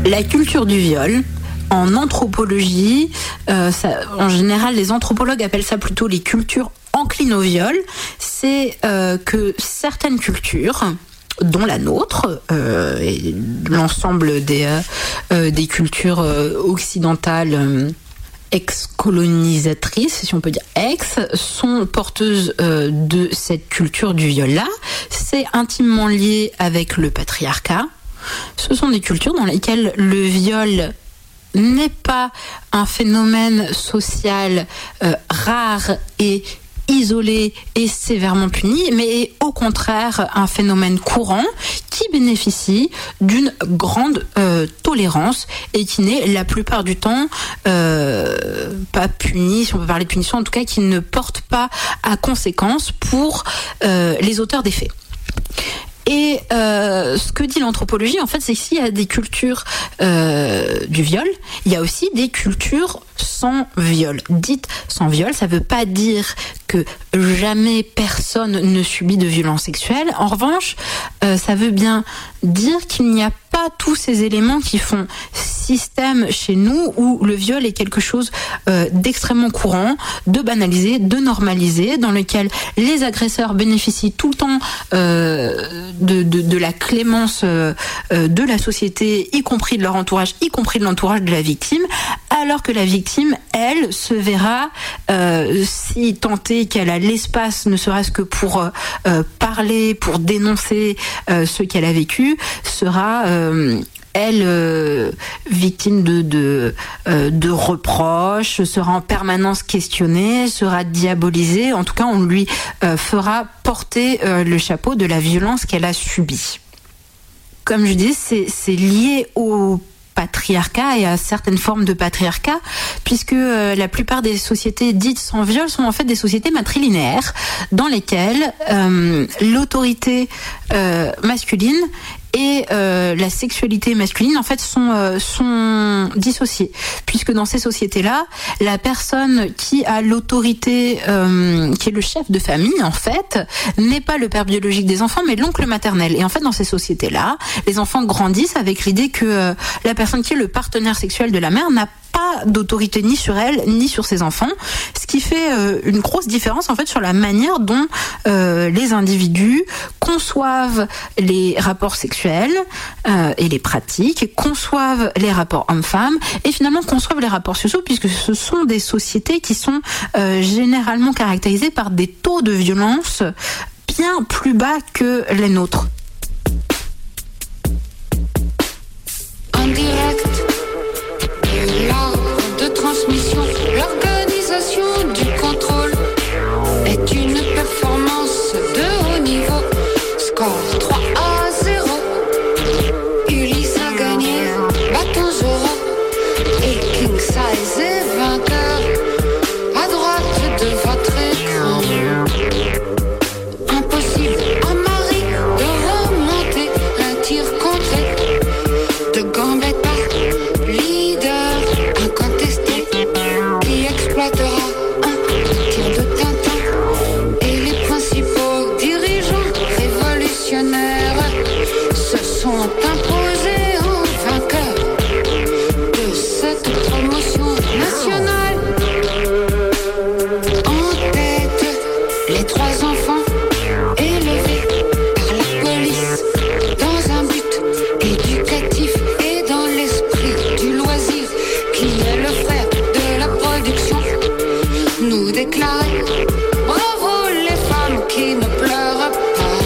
La culture du viol, en anthropologie, en général, les anthropologues appellent ça plutôt les cultures enclines au viol. C'est que certaines cultures, dont la nôtre, et l'ensemble des cultures occidentales ex-colonisatrices, si on peut dire sont porteuses de cette culture du viol-là. C'est intimement lié avec le patriarcat. Ce sont des cultures dans lesquelles le viol n'est pas un phénomène social rare et isolé et sévèrement puni, mais est au contraire un phénomène courant qui bénéficie d'une grande tolérance et qui n'est la plupart du temps pas puni, si on peut parler de punition, en tout cas qui ne porte pas à conséquence pour les auteurs des faits. Et ce que dit l'anthropologie, en fait, c'est que s'il y a des cultures du viol, il y a aussi des cultures sans viol. Dites sans viol, ça ne veut pas dire que jamais personne ne subit de violence sexuelle. En revanche, ça veut bien dire qu'il n'y a pas tous ces éléments qui font système chez nous où le viol est quelque chose d'extrêmement courant, de banalisé, de normalisé, dans lequel les agresseurs bénéficient tout le temps de la clémence de la société, y compris de leur entourage, y compris de l'entourage de la victime, alors que la victime, elle, se verra, si tant est qu'elle a l'espace, ne serait-ce que pour parler, pour dénoncer ce qu'elle a vécu, sera elle victime de reproches, sera en permanence questionnée, sera diabolisée. En tout cas, on lui fera porter le chapeau de la violence qu'elle a subie. Comme je dis, c'est lié au patriarcat et à certaines formes de patriarcat, puisque la plupart des sociétés dites sans viol sont en fait des sociétés matrilinéaires dans lesquelles l'autorité masculine et la sexualité masculine en fait sont dissociées, puisque dans ces sociétés-là, la personne qui a l'autorité, qui est le chef de famille en fait, n'est pas le père biologique des enfants, mais l'oncle maternel. Et en fait, dans ces sociétés-là, les enfants grandissent avec l'idée que la personne qui est le partenaire sexuel de la mère n'a pas d'autorité ni sur elle ni sur ses enfants, ce qui fait une grosse différence en fait sur la manière dont les individus conçoivent les rapports sexuels et les pratiques, conçoivent les rapports hommes-femmes et finalement conçoivent les rapports sociaux, puisque ce sont des sociétés qui sont généralement caractérisées par des taux de violence bien plus bas que les nôtres. En direct de l'arbre de transmission, l'organisation du contrôle est une performance de haut niveau. Score 3-0. Ulysse a gagné, bâton Zoro. Et King Size est vainqueur. À droite de votre écran. Impossible à Marie de remonter un tir contré de Gambetta, leader incontesté, qui exploitera un tir de Tintin. Et les principaux dirigeants révolutionnaires se sont imposés en vainqueurs de cette promotion nationale. En tête, les trois enfants élevés par la police dans un but éducatif et dans l'esprit du loisir, qui est le frère de la production, nous déclarer bravo les femmes qui ne pleurent pas.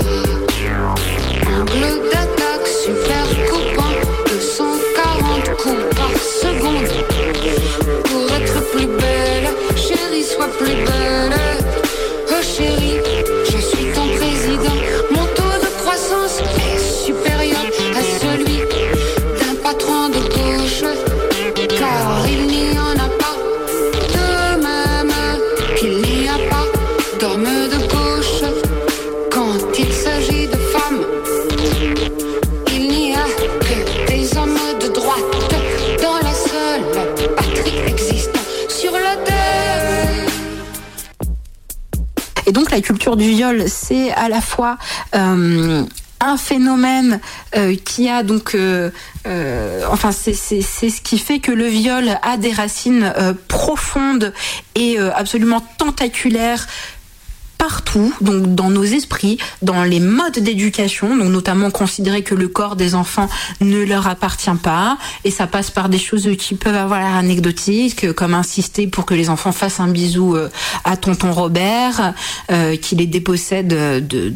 Angle d'attaque super coupant, 240 coups par seconde. Pour être plus belle, chérie, sois plus belle. Oh chérie, je suis ton président. Mon taux de croissance est supérieur à celui d'un patron de gauche, car il n'y en a pas, de même qu'il n'y a pas d'homme de gauche. Quand il s'agit de femmes, il n'y a que des hommes de droite dans la seule patrie existant sur la terre. Et donc la culture du viol, c'est à la fois un phénomène qui a donc, enfin c'est ce qui fait que le viol a des racines profondes et absolument tentaculaires partout, donc dans nos esprits, dans les modes d'éducation, donc notamment considérer que le corps des enfants ne leur appartient pas, et ça passe par des choses qui peuvent avoir l'air anecdotiques, comme insister pour que les enfants fassent un bisou à tonton Robert, qui les dépossède de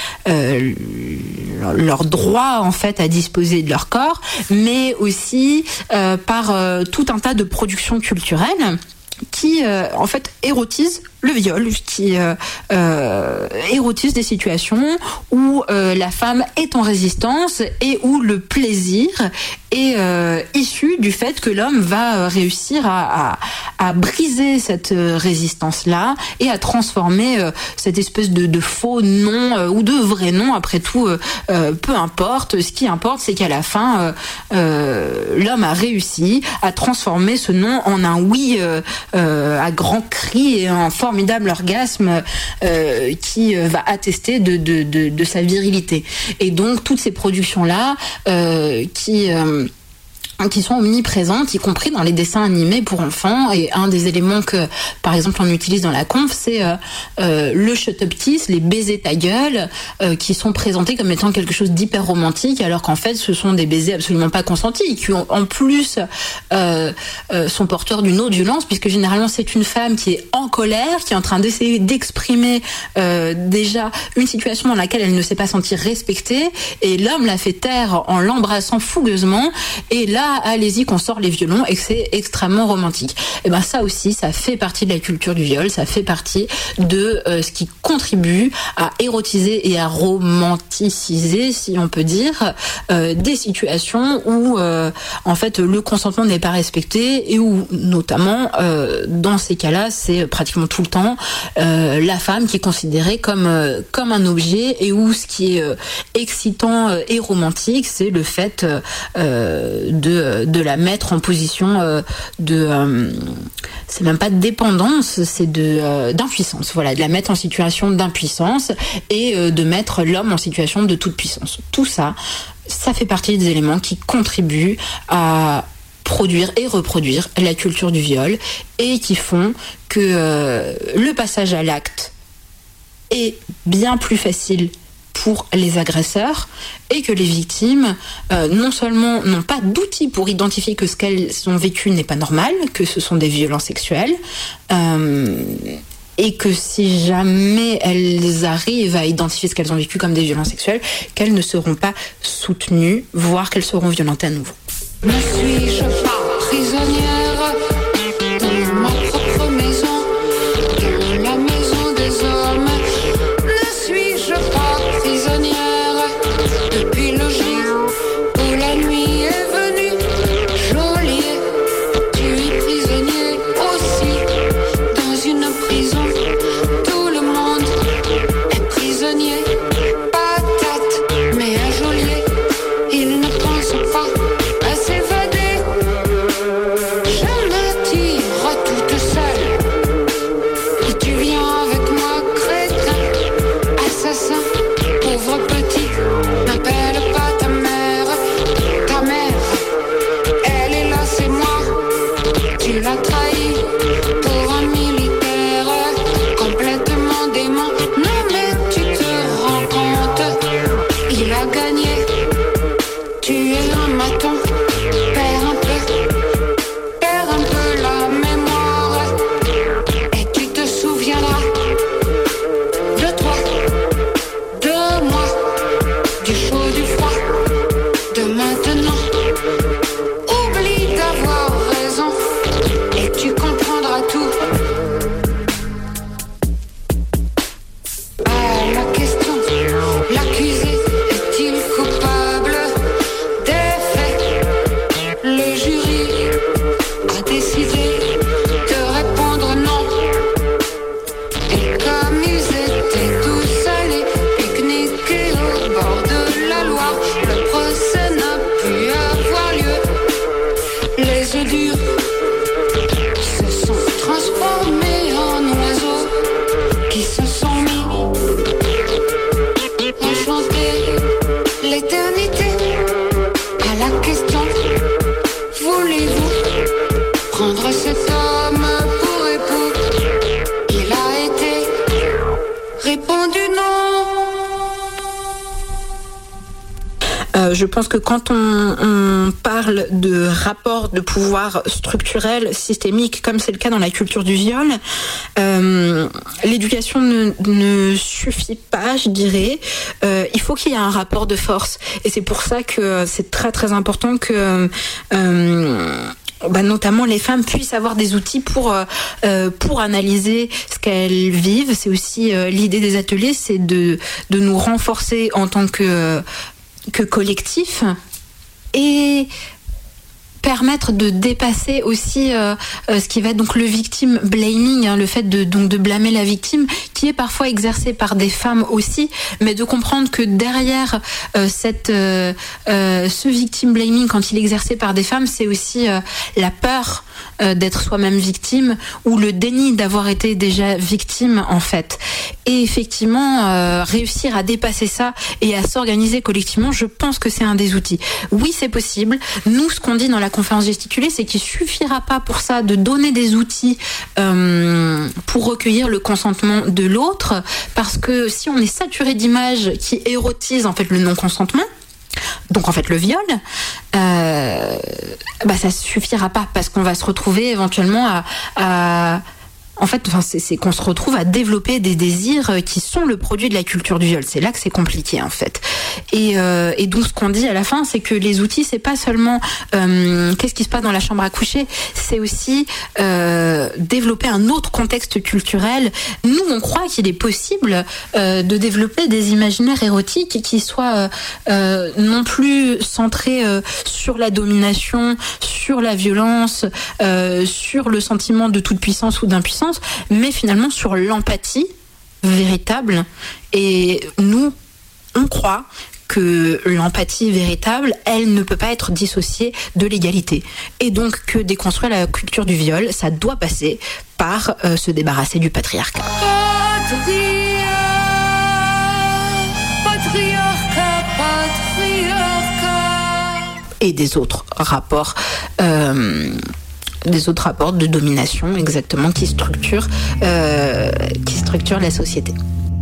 leur droit en fait à disposer de leur corps, mais aussi par tout un tas de productions culturelles qui en fait érotisent le viol, qui érotise des situations où la femme est en résistance et où le plaisir est issu du fait que l'homme va réussir à briser cette résistance-là et à transformer cette espèce de faux nom ou de vrai nom, après tout, peu importe. Ce qui importe, c'est qu'à la fin, l'homme a réussi à transformer ce nom en un oui à grands cris et en formidable orgasme qui va attester de sa virilité. Et donc toutes ces productions-là qui sont omniprésentes, y compris dans les dessins animés pour enfants. Et un des éléments que, par exemple, on utilise dans la conf, c'est le shut-up kiss, les baisers ta gueule, qui sont présentés comme étant quelque chose d'hyper romantique, alors qu'en fait, ce sont des baisers absolument pas consentis, qui en plus sont porteurs d'une autre violence, puisque généralement, c'est une femme qui est en colère, qui est en train d'essayer d'exprimer déjà une situation dans laquelle elle ne s'est pas sentie respectée, et l'homme la fait taire en l'embrassant fougueusement, et là, allez-y qu'on sort les violons et que c'est extrêmement romantique. Et ben ça aussi, ça fait partie de la culture du viol, ça fait partie de ce qui contribue à érotiser et à romanticiser, si on peut dire, des situations où en fait le consentement n'est pas respecté et où notamment dans ces cas-là, c'est pratiquement tout le temps la femme qui est considérée comme un objet, et où ce qui est excitant et romantique, c'est le fait de la mettre en position c'est même pas de dépendance, c'est d'impuissance. Voilà, de la mettre en situation d'impuissance et de mettre l'homme en situation de toute puissance. Tout ça, ça fait partie des éléments qui contribuent à produire et reproduire la culture du viol et qui font que le passage à l'acte est bien plus facile pour les agresseurs et que les victimes non seulement n'ont pas d'outils pour identifier que ce qu'elles ont vécu n'est pas normal, que ce sont des violences sexuelles, et que si jamais elles arrivent à identifier ce qu'elles ont vécu comme des violences sexuelles, qu'elles ne seront pas soutenues, voire qu'elles seront violentées à nouveau. Ne suis-je pas prisonnière dans ma propre maison, dans la maison des hommes? Ne suis-je pas prisonnière depuis le jour où la nuit est venue? Geôlier, tu es prisonnier aussi dans une prison. Tout le monde est prisonnier. Patate, mais un geôlier, il ne pense pas à s'évader. Je pense que quand on parle de rapport de pouvoir structurel, systémique, comme c'est le cas dans la culture du viol, l'éducation ne suffit pas, je dirais. Il faut qu'il y ait un rapport de force. Et c'est pour ça que c'est très très important que notamment les femmes puissent avoir des outils pour analyser ce qu'elles vivent. C'est aussi l'idée des ateliers, c'est de nous renforcer en tant que collectif et permettre de dépasser aussi ce qui va être donc le victim blaming, le fait de blâmer la victime, qui est parfois exercé par des femmes aussi, mais de comprendre que derrière ce victim blaming, quand il est exercé par des femmes, c'est aussi la peur d'être soi-même victime ou le déni d'avoir été déjà victime en fait. Et effectivement, réussir à dépasser ça et à s'organiser collectivement, je pense que c'est un des outils. Oui, c'est possible. Nous, ce qu'on dit dans la conférence gesticulée, c'est qu'il suffira pas pour ça de donner des outils pour recueillir le consentement de l'autre, parce que si on est saturé d'images qui érotisent en fait le non-consentement, donc en fait le viol, ça suffira pas, parce qu'on va se retrouver éventuellement c'est qu'on se retrouve à développer des désirs qui sont le produit de la culture du viol. C'est là que c'est compliqué en fait. Et donc ce qu'on dit à la fin, c'est que les outils, c'est pas seulement qu'est-ce qui se passe dans la chambre à coucher, c'est aussi développer un autre contexte culturel. Nous, on croit qu'il est possible de développer des imaginaires érotiques qui soient non plus centrés sur la domination, sur la violence, sur le sentiment de toute puissance ou d'impuissance, mais finalement sur l'empathie véritable. Et nous, on croit que l'empathie véritable, elle ne peut pas être dissociée de l'égalité. Et donc que déconstruire la culture du viol, ça doit passer par se débarrasser du patriarcat. Et des autres rapports de domination, exactement, qui structurent la société.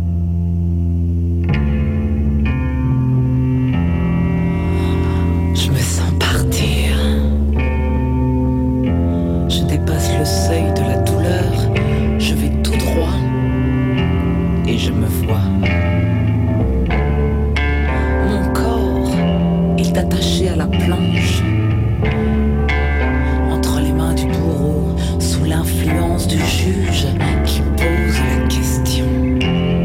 Je me sens partir. Je dépasse le seuil de la douleur. Je vais tout droit et je me vois. Mon corps est attaché à la planche. L'influence du juge qui pose la question.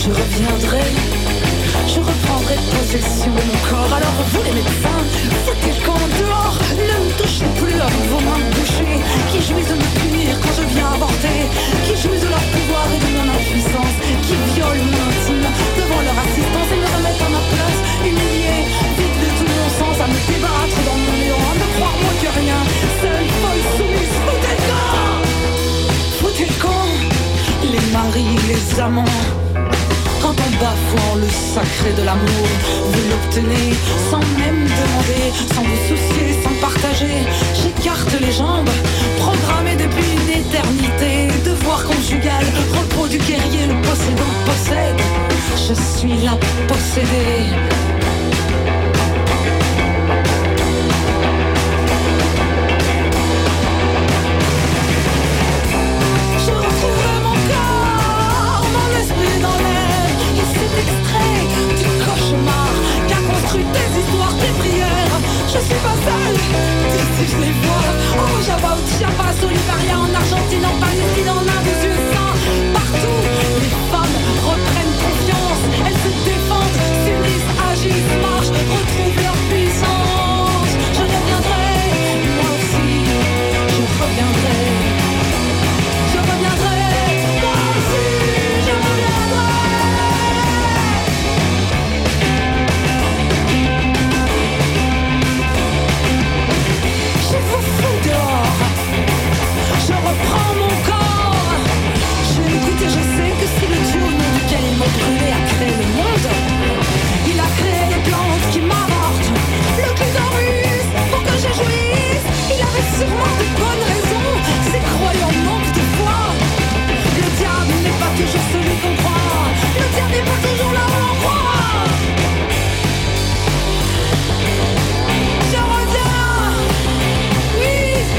je reviendrai. Je reprendrai possession de mon corps. Alors vous les médecins, foutez le camp dehors. Ne me touchez plus avec vos mains bouchées, qui jouissent de me punir quand je viens avorter, qui jouissent de leur pouvoir et de mon impuissance, qui violent mon intime devant leur assistance et me remettent à ma place, humiliée, vide de tout mon sens, à me débattre dans mon néant, à ne croire moins que rien, seule, folle, soumise. Foutez le camp, foutez le camp, les maris, les amants. Quand en bafouant le sacré de l'amour, vous l'obtenez sans même demander, sans vous soucier, sans partager. J'écarte les jambes, programmées depuis une éternité. Devoir conjugal, repos du guerrier, le possédant possède. Je suis la possédée. Je retrouverai mon corps, mon esprit dans l'air. Extrait du cauchemar qu'a construit tes histoires, tes prières. Je suis pas seule, d'ici je les vois. Oh, Java, Chiapas, Solidaria, en Argentine, en Palestine, en Inde, aux USA. Partout, les femmes reprennent confiance. Elles se défendent, s'unissent, agissent, marchent, retrouvent leur puissance. Je reviendrai, moi aussi, je reviendrai. Je reviendrai, moi aussi, je reviendrai. Je reprends mon corps. Je l'écoute et je sais que c'est le Dieu au nom duquel il m'a brûlé a créé le monde. Il a créé les plantes qui m'avortent, le clitoris pour que je jouisse. Il avait sûrement de bonnes raisons, ses croyants manquent de foi. Le diable n'est pas toujours celui qu'on croit. Le diable n'est pas toujours là où l'on croit. Je reviens, oui.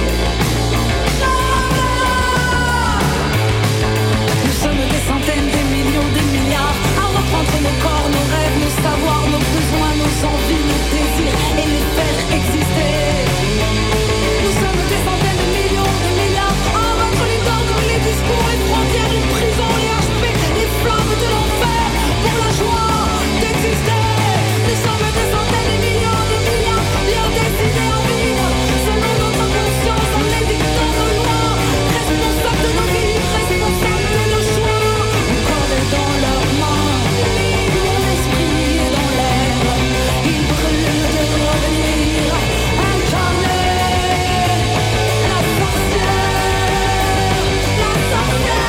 Nous sommes des centaines, des millions, des milliards à reprendre nos corps, nos rêves, nos savoirs, nos besoins, nos envies, nos désirs et les faire exister. Nous sommes des centaines de millions, de milliards à abattre les dogmes, les discours, les frontières, les prisons, les HP, les flammes de l'enfer pour la joie d'exister. Nous sommes des centaines de millions, de milliards bien décidés à vivre selon notre conscience en édictant nos lois. Responsables de nos vies, responsables de nos choix. Mon corps est dans leurs mains, mon esprit est dans l'air. Il brûle de revenir, incarner la sorcière, la sorcière,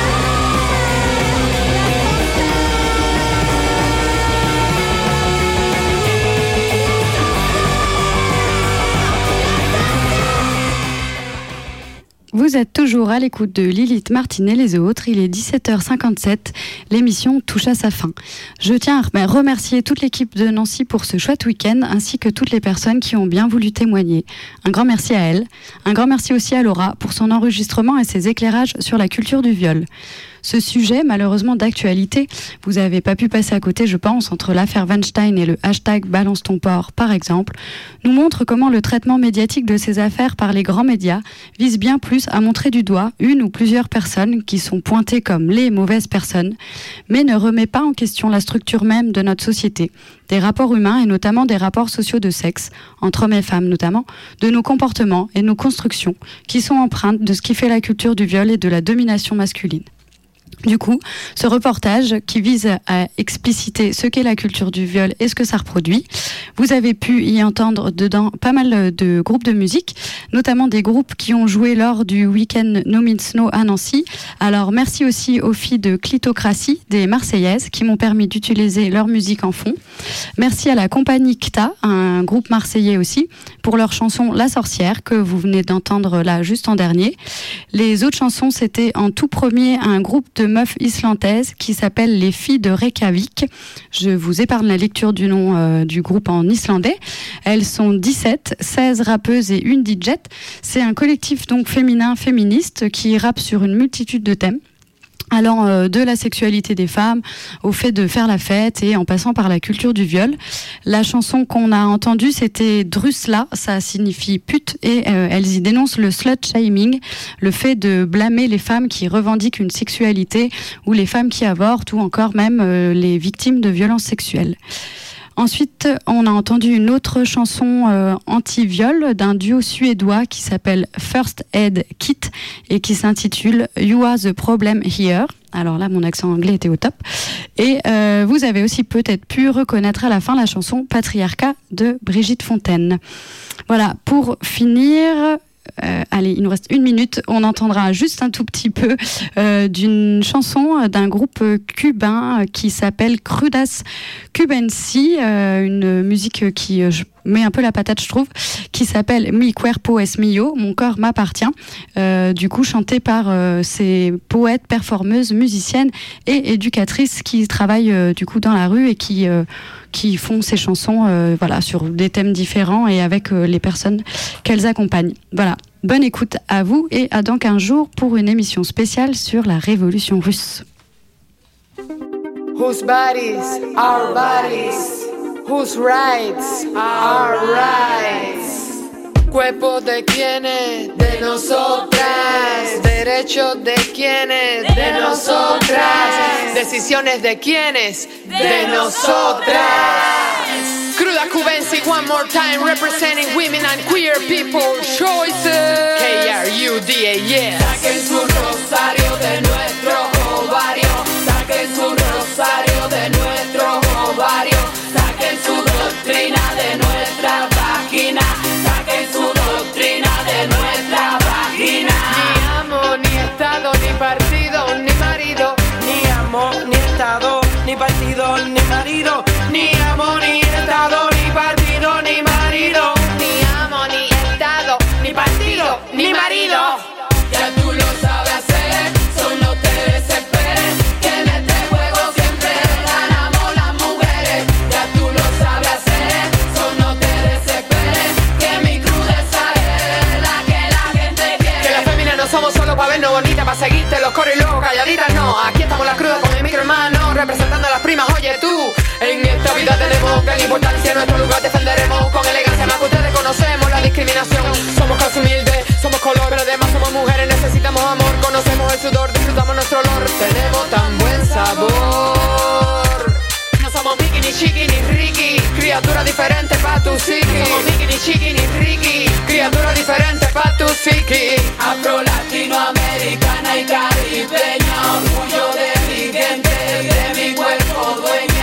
Vous êtes toujours à l'écoute de Lilith Martin et les autres. Il est 17h57. L'émission touche à sa fin. Je tiens à remercier toute l'équipe de Nancy pour ce chouette week-end, ainsi que toutes les personnes qui ont bien voulu témoigner. Un grand merci à elle. Un grand merci aussi à Laura pour son enregistrement et ses éclairages sur la culture du viol. Ce sujet, malheureusement d'actualité, vous n'avez pas pu passer à côté, je pense, entre l'affaire Weinstein et le hashtag Balance ton porc, par exemple, nous montre comment le traitement médiatique de ces affaires par les grands médias vise bien plus à montrer du doigt une ou plusieurs personnes qui sont pointées comme les mauvaises personnes, mais ne remet pas en question la structure même de notre société, des rapports humains et notamment des rapports sociaux de sexe, entre hommes et femmes notamment, de nos comportements et nos constructions, qui sont empreintes de ce qui fait la culture du viol et de la domination masculine. Du coup, ce reportage qui vise à expliciter ce qu'est la culture du viol et ce que ça reproduit, vous avez pu y entendre dedans pas mal de groupes de musique, notamment des groupes qui ont joué lors du week-end No Means No à Nancy. Alors merci aussi aux filles de Clitocratie, des Marseillaises, qui m'ont permis d'utiliser leur musique en fond. Merci à la compagnie CTA, un groupe marseillais aussi, pour leur chanson La Sorcière, que vous venez d'entendre là juste en dernier. Les autres chansons, c'était en tout premier un groupe de meufs islandaises qui s'appelle les Filles de Reykjavik. Je vous épargne la lecture du nom du groupe en islandais. Elles sont 17, 16 rappeuses et une DJ. C'est un collectif donc féminin féministe qui rappe sur une multitude de thèmes. allant de la sexualité des femmes au fait de faire la fête et en passant par la culture du viol. La chanson qu'on a entendue, c'était Drusla, ça signifie pute, et elles y dénoncent le slut-shaming, le fait de blâmer les femmes qui revendiquent une sexualité ou les femmes qui avortent ou encore même les victimes de violences sexuelles. Ensuite, on a entendu une autre chanson anti-viol d'un duo suédois qui s'appelle First Aid Kit et qui s'intitule You Are the Problem Here. Alors là, mon accent anglais était au top. Et vous avez aussi peut-être pu reconnaître à la fin la chanson Patriarcat de Brigitte Fontaine. Voilà, pour finir... allez, il nous reste 1 minute. On entendra juste un tout petit peu d'une chanson d'un groupe cubain qui s'appelle Crudas Cubensi, une musique qui met un peu la patate, je trouve, qui s'appelle Mi Cuerpo es Mio, Mon corps m'appartient, du coup chantée par ces poètes, performeuses, musiciennes et éducatrices qui travaillent du coup dans la rue et qui font ces chansons voilà, sur des thèmes différents et avec les personnes qu'elles accompagnent. Voilà, bonne écoute à vous et à dans 15 jours pour une émission spéciale sur la révolution russe. Whose bodies are bodies, whose rights are rights. Cuerpo de quienes, de nosotras. Derechos de quienes, de nosotras. Decisiones de quienes, de nosotras. Cruda Cubensi, one more time, representing women and queer people choices. K-R-U-D-A, yes. Saquen su rosario de nuestro ovario. Saquen su rosario de nuestro ovario. Saquen su doctrina de nuestra vagina. Saquen su doctrina de nuestra vagina. Ni amo, ni estado, ni partido, ni marido. Ni amo, ni estado, ni partido, ni marido. Ni amo, ni estado, ni partido, ni marido. Ni amo, ni estado, ni partido, ni marido. Ya tú lo sabes hacer, solo te desesperes. Que en este juego siempre ganamos las mujeres. Ya tú lo sabes hacer, solo te desesperes. Que mi crudeza es la que la gente quiere. Que las féminas no somos solo para vernos bonitas, para seguirte los coros y luego calladitas, no. Aquí estamos las crudas con el micro hermano, representando a las primas, oye tú. En esta vida tenemos gran importancia, en nuestro lugar defenderemos con elegancia, más que ustedes conocemos la discriminación. Somos casi humildes, somos color, pero además somos mujeres, necesitamos amor, conocemos el sudor, disfrutamos nuestro olor, tenemos tan buen sabor. No somos Mickey, ni Chiqui, ni Ricky, criatura diferente pa' tu psiqui. No somos Mickey, ni Chiqui, ni Ricky, criatura diferente pa' tu psiqui. Afro, latinoamericana y caribeña, orgullo de mi gente, de mi cuerpo dueño.